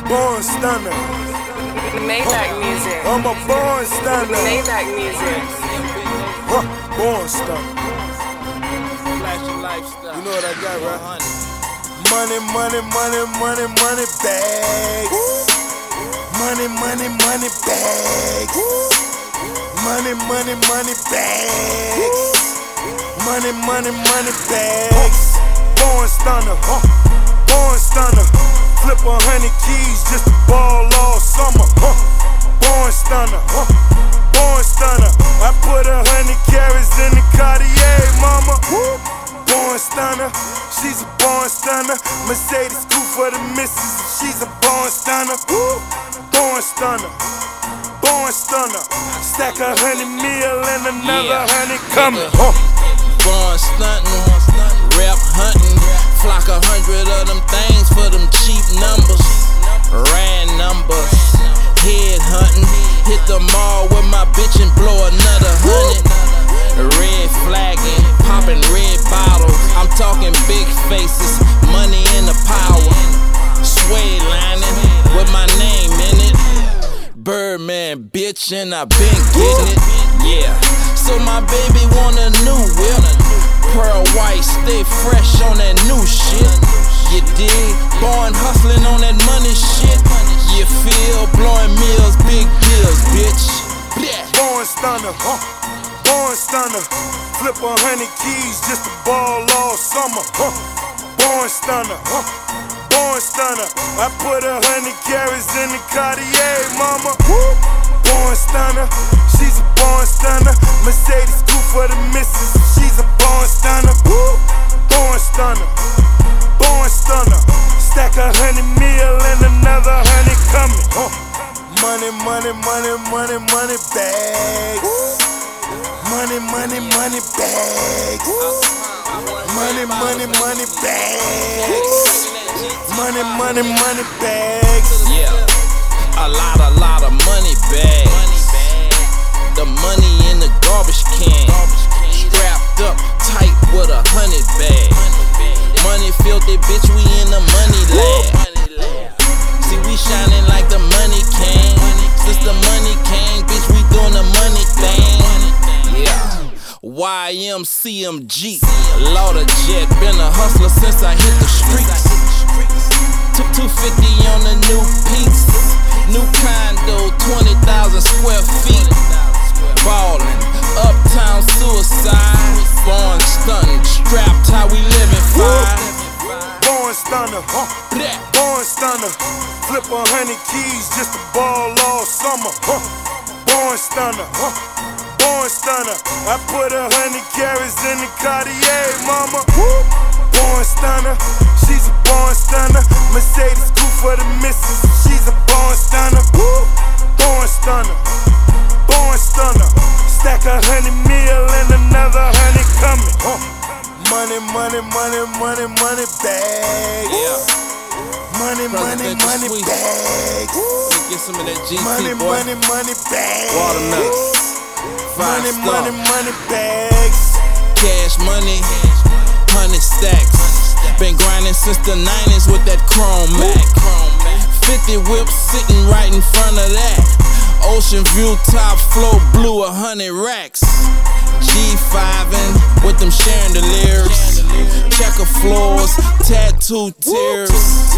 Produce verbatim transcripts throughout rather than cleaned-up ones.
born stunner. Maybach music. I'm a born stunner. Maybach music. Huh, born stunner. Flashy lifestyle. You know what I got, right? Money, money, money, money, money bags. Money, money, money bags. Money, money, money bags. Money, money, money bags. Born stunner, huh? Born stunner. Flip a hundred keys just to ball all summer, huh? Born stunner, huh? Born stunner. I put a hundred carats in the Cartier, mama. Born stunner, she's a born stunner. Mercedes coupe for the missus, she's a born stunner. Born stunner, born stunner. Stack a hundred mil and another Yeah. hundred coming, huh? Born stunting, rap hunting, flock a hundred of them things for them cheap numbers. Ran numbers, head hunting, hit the mall with my bitch and blow another hundred. Red flagging, popping red bottles. I'm talking big faces, money in the power. Suede lining with my name in it. Birdman, bitch, and I been getting it. Yeah. So my baby want a new whip. Pearl white, stay fresh on that new shit. You dig? Born hustling on that money shit. You feel? Blowing meals, big deals, bitch. Born stunner, huh? Born stunner. Flip a hundred keys just to ball all summer, huh? Born stunner, huh? Born stunner. I put a hundred carats in the Cartier, mama. Born stunner, she's a born stunner. Mercedes coupe for the missus, she's a born stunner. Born stunner, born stunner. Stack a hundred mil and another hundred coming, huh? Money, money, money, money, money bags. Money, money, money bags. Money, money, money bags. Money, money, money bags. Yeah, a lot, a lot of money bags. The money in the garbage can, strapped up tight with a hundred bag. Money filthy, bitch, we in the money lab. See, we shining like the money king. Since the money came, bitch, we doing the money thing. Yeah, Y M C M G, Lauder Jet, been a hustler since I hit the streets. Took two fifty on the new piece, new condo, twenty thousand square feet. Ballin', uptown suicide, born stunting, strapped how we living fine. Born stunner, huh? Born stunner. Flip a hundred keys just to ball all summer, huh? Born stunner, huh? Born stunner. I put a hundred carats in the Cartier, mama. Born stunner, she's a born stunner. Mercedes coupe for the missus, she's a born stunner. Born stunner, born stunner. Stack a hundred mil and another hundred coming, huh? Money, money, money, money, money bags. Yeah. Money, money, money bags. Get some of that G T, Money, boy. money, money bags. Watermelon. Five Money, star. money, money bags. Cash money, hundred stacks. Been grinding since the nineties with that chrome Mac. Fifty whips sitting right in front of that. Ocean view, top floor, blue, a hundred racks. G five-ing with them chandeliers. Checker floors, tattoo tears.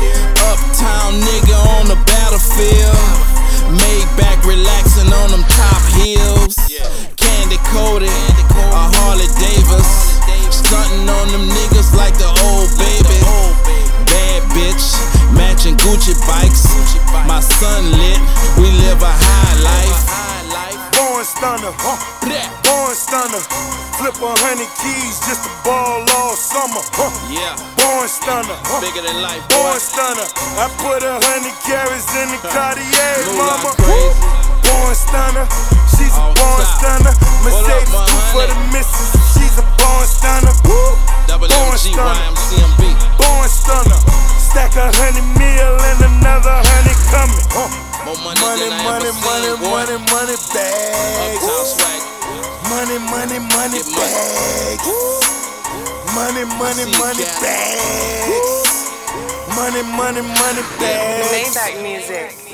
Uptown nigga on the battlefield. Maybach relaxing on them top heels. Candy coated, a Harley Davis. Stunting on them niggas like the old baby. Bad bitch, matching Gucci bikes. My son lit, we live a high life. Born stunner, huh? Born stunner. Flip a hundred keys just to ball all summer, huh? Yeah, Born stunner, huh? bigger than life, Born boy. stunner. I put a hundred carats in the Cartier, Moolah mama. crazy. Born stunner, she's a On born top. stunner. Mercedes What up, coupe for the honey? missus, she's a born stunner. W Born M G, stunner, Y M C M B. born stunner. Stack a hundred mil and another hundred coming, huh? More money, Money, than I money, ever money, seen, boy. money, money bags. Uptown swag. Money, money, money Get money. bags. Money, money, see you, money cat. bags. Money, money, money, money bags. Maybach music.